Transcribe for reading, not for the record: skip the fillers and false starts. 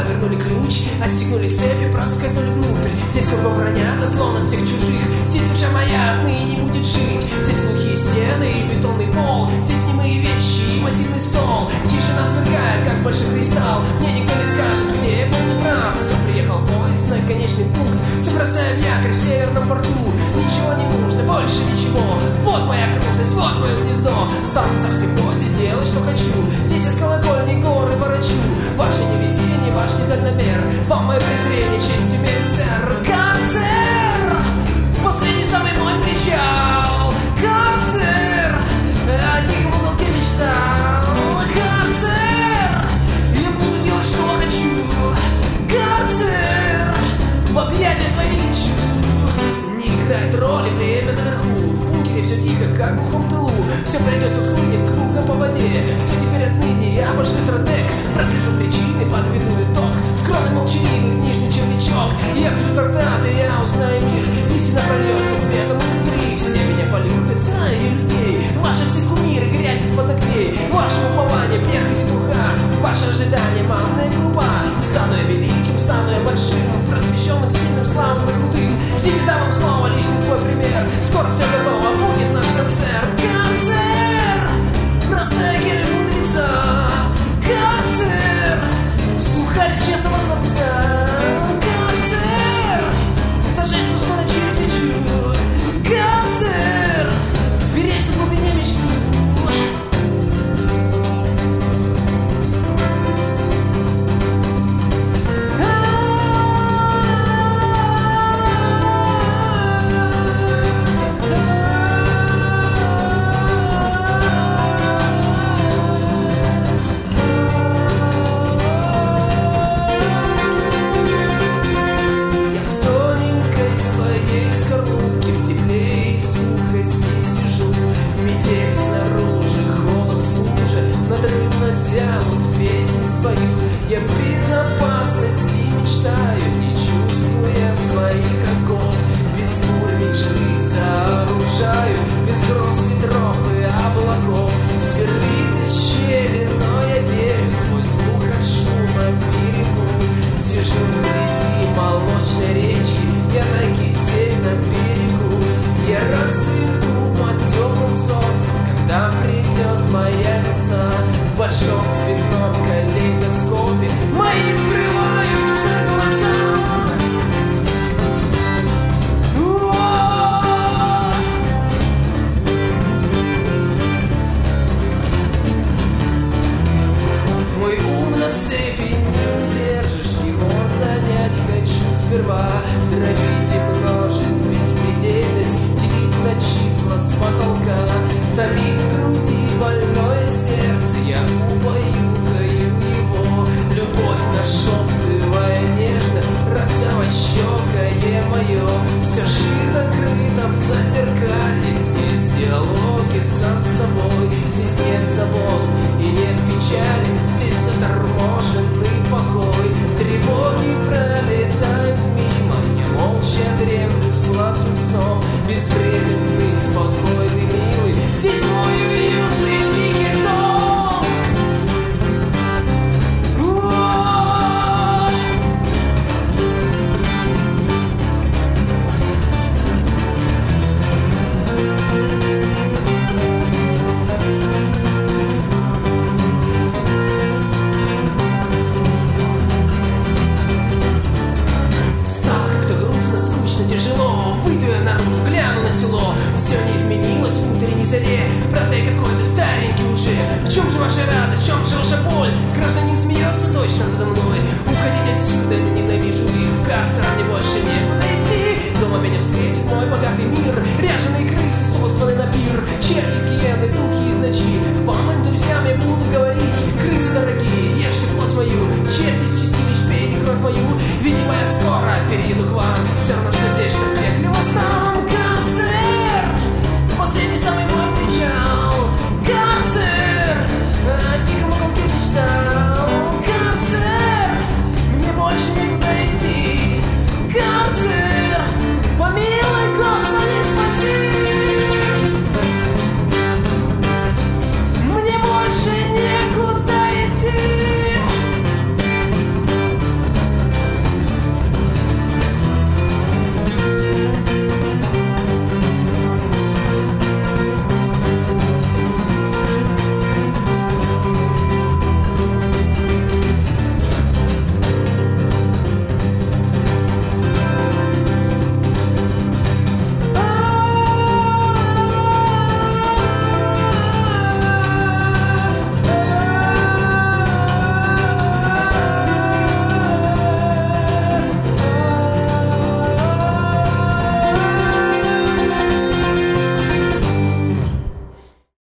подвала вернули ключ, отстегнули цепи, проскользнули внутрь. Здесь кругом броня, заслон от всех чужих. Здесь душа моя отныне не будет жить. Здесь глухие стены и бетонный пол. Здесь немые вещи и массивный стол. Тишина сверкает, как большой кристалл. Мне никто не скажет, где я был неправ. Все, приехал поезд на конечный пункт. Все, бросаем якорь в северном порту. Ничего не нужно, больше ничего. Вот моя окружность, вот мое гнездо. Стану в царской позе, делать, что хочу. Здесь я с колокольни горы ворочу. Ваше невезение, ваш недальномер. Вам мое презрение, честью МСР. Карцер! Последний самый мой причал. Карцер! О тихом уголке мечтал. Карцер! Я буду делать, что хочу. Карцер! В объятия твои лечу. Не играет роли время наверху. В бункере все тихо, как в глухом тылу. Все придется схлынет кругом по воде. Все теперь отныне я большой стратег. Прослежу причины, подведу итог. Скромный, молчаливый, нижний червячок. Я пишу трактаты, я узнаю мир. Истина прольется светом изнутри. Все меня полюбят, знаю я людей. Ваши все кумиры, грязь из-под ногтей. Ваше упование, перхоть и труха. Ваше ожидание, манная группа. Стану я великим, стану я большим, просвещенным, сильным, славным и крутым. Ждите, дам вам снова личный свой пример. Скоро все готово, будет наш концерт. Концерт! Простая гель мудреца. Концерт! Сухарь с честного словца. Концерт! Сажать мужчина через мечу. Концерт! Сберечься в глубине мечту. Тянут песнь свою. Я в безопасности мечтаю, не чувствуя своих оков. Без бур мечты сооружаю, без гроз, ветров и облаков. Сверлит из щели, но я верю, свой слух от шума берегу. Сижу вблизи молочной речки, я на кисельном берегу. Я расцвету под теплым солнцем, когда придет моя весна. В большом цветном калейдоскопе мои скрываются глаза. Мой ум на цепи не удержишь, его занять хочу сперва. Дробить и множить беспредельность, делить на числа с потолка. Томит в груди больное сердце, я убаюкаю его. Любовь нашептывая нежно, розовощекое мое. Все шито крыто в зазеркалье, здесь диалоги сам с собой. Здесь нет забот и нет печали, здесь заторможенный покой. Тревоги пролетают мимо, я молча дремлю сладким сном. Безвременный, спокойный, милый, здесь мой уютный дикий дом. Стало как-то грустно, скучно, тяжело. Выйду я наружу, гляну на село. Все не изменилось в утренней заре. Правда, я какой-то старенький уже. В чем же ваша радость, в чем же ваша боль? Гражданин смеется точно надо мной. Уходить отсюда, ненавижу их. В карцер мне больше некуда идти. Дома меня встретит мой богатый мир. Ряженые крысы созваны на пир. Черти из гиены, духи из ночи. Вам, моим друзьям, я буду говорить. Крысы дорогие, ешьте плоть мою. Черти из чистилищ, пейте кровь мою. Видимо, я скоро перееду к вам. Все равно,